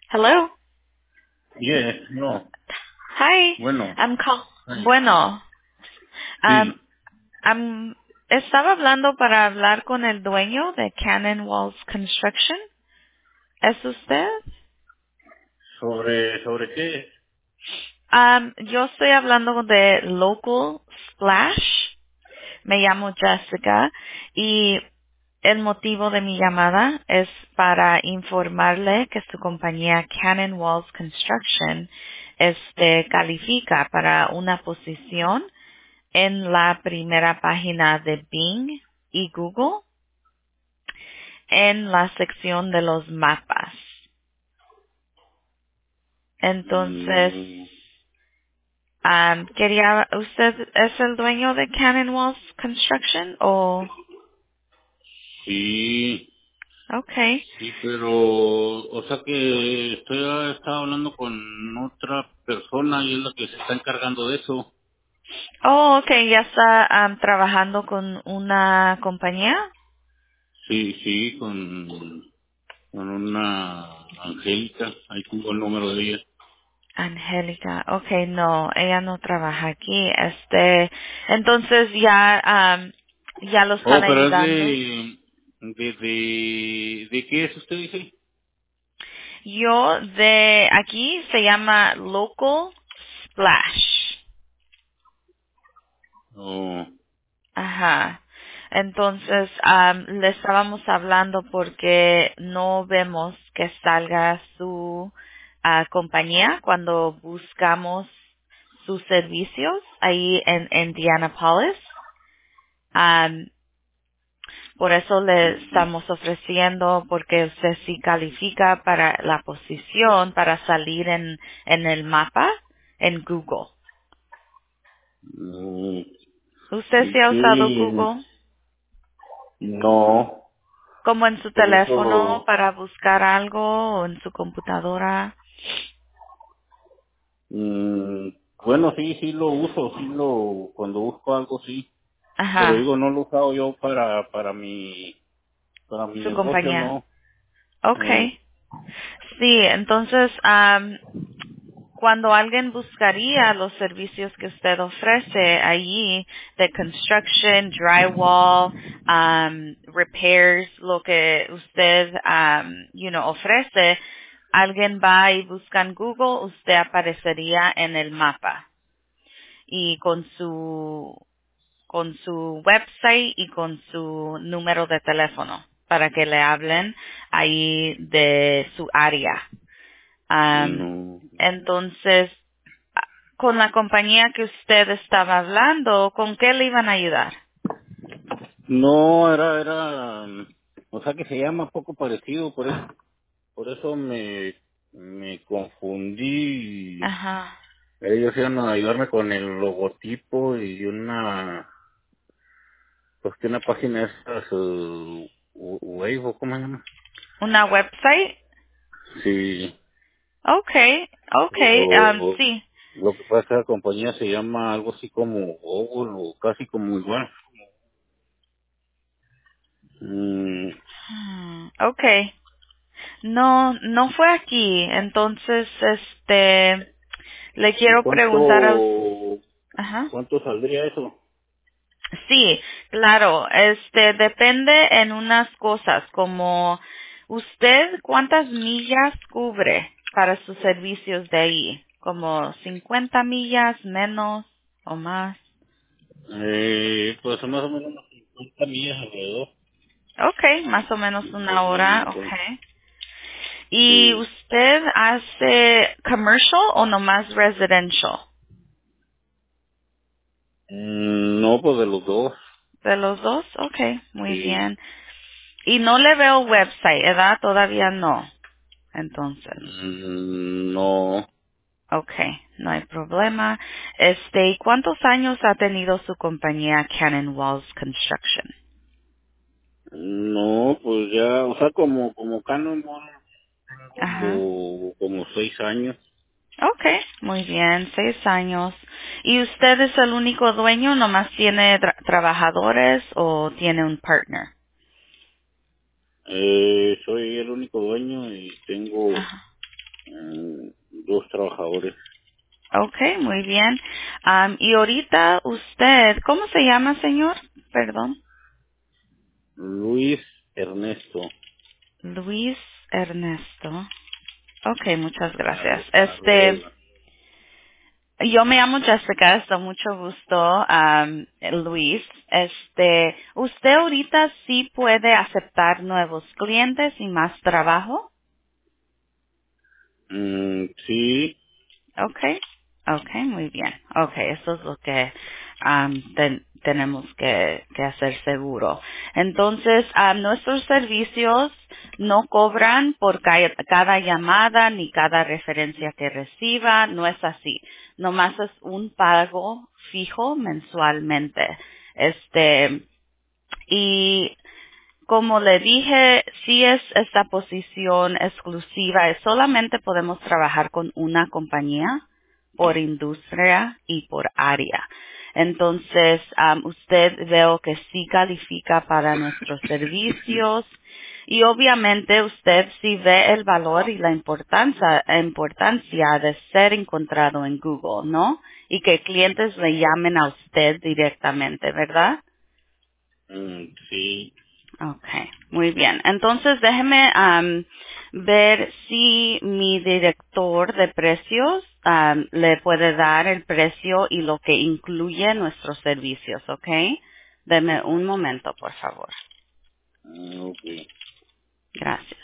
Hello. Yes, no. Hi. Bueno, I'm call. ay, Bueno, um, sí, estaba hablando para hablar con el dueño de Cannon Walls Construction. ¿Es usted? sobre qué. Yo estoy hablando de Local Splash. Me llamo Jessica y el motivo de mi llamada es para informarle que su compañía Cannon Walls Construction califica para una posición en la primera página de Bing y Google en la sección de los mapas. Entonces, Mm, ¿usted es el dueño de Cannon Walls Construction o? sí, Okay. sí, pero, o sea que estaba hablando con otra persona y es la que se está encargando de eso. Oh, okay, ya está trabajando con una compañía. Sí, sí, con una Angélica, ahí tengo el número de ella. Angélica, okay, no, ella no trabaja aquí. Entonces ya lo están Oh, pero es ayudando. ¿de qué es usted dice? Yo de aquí se llama Local Splash. Oh, Ajá. Entonces, le estábamos hablando porque no vemos que salga su compañía cuando buscamos sus servicios ahí en Indianapolis. Am, por eso le estamos ofreciendo, porque usted sí califica para la posición para salir en el mapa en Google. mm, ¿Usted sí ha usado sí, Google no, como en su por teléfono eso. para buscar algo o en su computadora? Mm, bueno, sí, sí lo uso, cuando busco algo sí, pero Ajá, digo, no lo he usado yo para mi su negocio, compañía. no. Okay. Sí, entonces, cuando alguien buscaría los servicios que usted ofrece allí de construction, drywall, repairs, lo que usted, ofrece, alguien va y busca en Google, usted aparecería en el mapa y con su website y con su número de teléfono para que le hablen ahí de su área. No, Entonces, con la compañía que usted estaba hablando, ¿con qué le iban a ayudar? no o sea que se llama poco parecido, por eso me confundí. Ajá. Ellos iban a ayudarme con el logotipo y pues que una página de esas, Wave, ¿o ¿cómo se llama? ¿Una website? Sí, Okay, okay, pero sí. lo que pasa es que la compañía se llama algo así como Google o casi como igual. Mm, Okay. No, no fue aquí. Entonces, le ¿Y quiero preguntar a usted. Ajá. cuánto saldría eso? Sí, claro, depende en unas cosas, como usted cuántas millas cubre para sus servicios de ahí, como 50 millas, menos o más. Pues más o menos unas 50 millas alrededor. Okay, más o menos una hora, Entonces, okay. ¿Y sí. usted hace commercial o nomás residential? No, pues de los dos. De los dos, okay, muy Sí. bien. Y no le veo website, ¿verdad? Todavía no, entonces. No, Okay, no hay problema. ¿Y cuántos años ha tenido su compañía Cannon Walls Construction? no, pues ya, o sea, como Canon, Ajá. como 6 años. Okay, muy bien, 6 años. ¿Y usted es el único dueño? ¿Nomás tiene trabajadores o tiene un partner? Soy el único dueño y tengo Ajá. trabajadores. Okay, muy bien. Y ahorita usted, ¿cómo se llama, señor? Perdón. Luis Ernesto Luis Ernesto. Okay, muchas gracias. Arreola. Yo me llamo Jessica, está mucho gusto, Luis. ¿Usted ahorita sí puede aceptar nuevos clientes y más trabajo? Sí. Okay, okay, muy bien. Okay, eso es lo que tenemos que hacer seguro. Entonces, nuestros servicios no cobran por cada llamada ni cada referencia que reciba, no es así. Nomás es un pago fijo mensualmente. Y como le dije, sí es esta posición exclusiva, es solamente podemos trabajar con una compañía por industria y por área. Entonces, usted veo que sí califica para nuestros servicios y obviamente usted sí ve el valor y la importancia de ser encontrado en Google, ¿no? Y que clientes le llamen a usted directamente, ¿verdad? Sí. Okay, muy bien. Entonces déjeme ver si mi director de precios le puede dar el precio y lo que incluye nuestros servicios, ¿ok? Deme un momento, por favor. Ok. Gracias.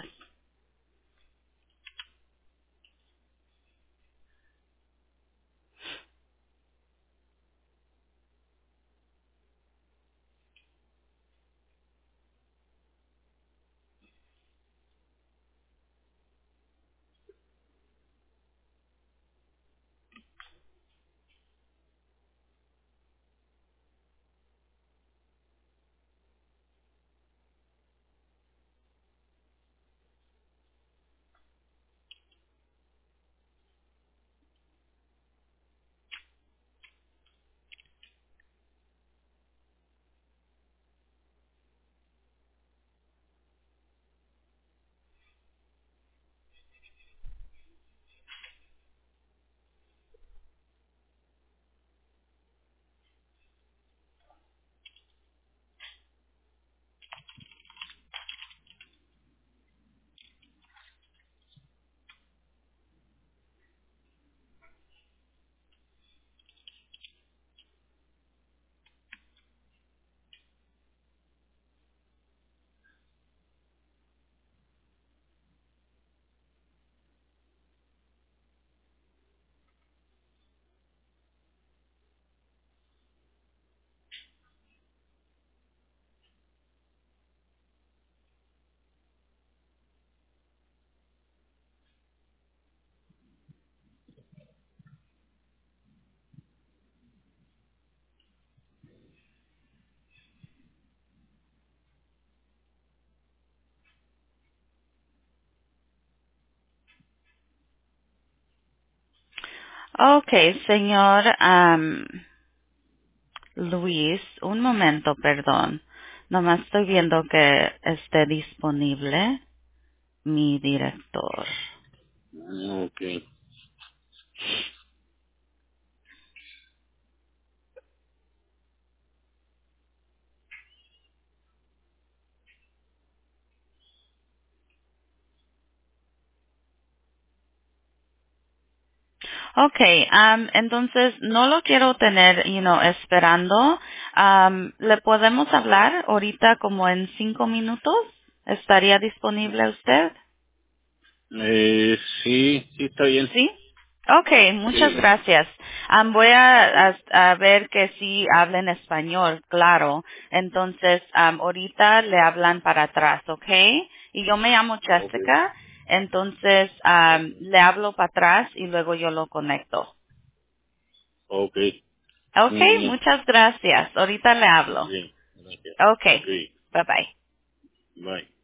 Okay, señor Luis, un momento, perdón. Nomás estoy viendo que esté disponible mi director. Ok. Okay, entonces no lo quiero tener, esperando. ¿Le podemos hablar ahorita como en 5 minutos? ¿Estaría disponible usted? Sí, sí está bien. Sí. Okay, muchas Sí. gracias. Voy a ver que sí hablen español, claro. Entonces, ahorita le hablan para atrás, ¿ok? Y yo me llamo Ok. Jessica, entonces le hablo para atrás y luego yo lo conecto. Ok. Muy Okay, bien. muchas gracias. Ahorita le hablo. Sí. Gracias. Ok. Okay, bye bye. Bye.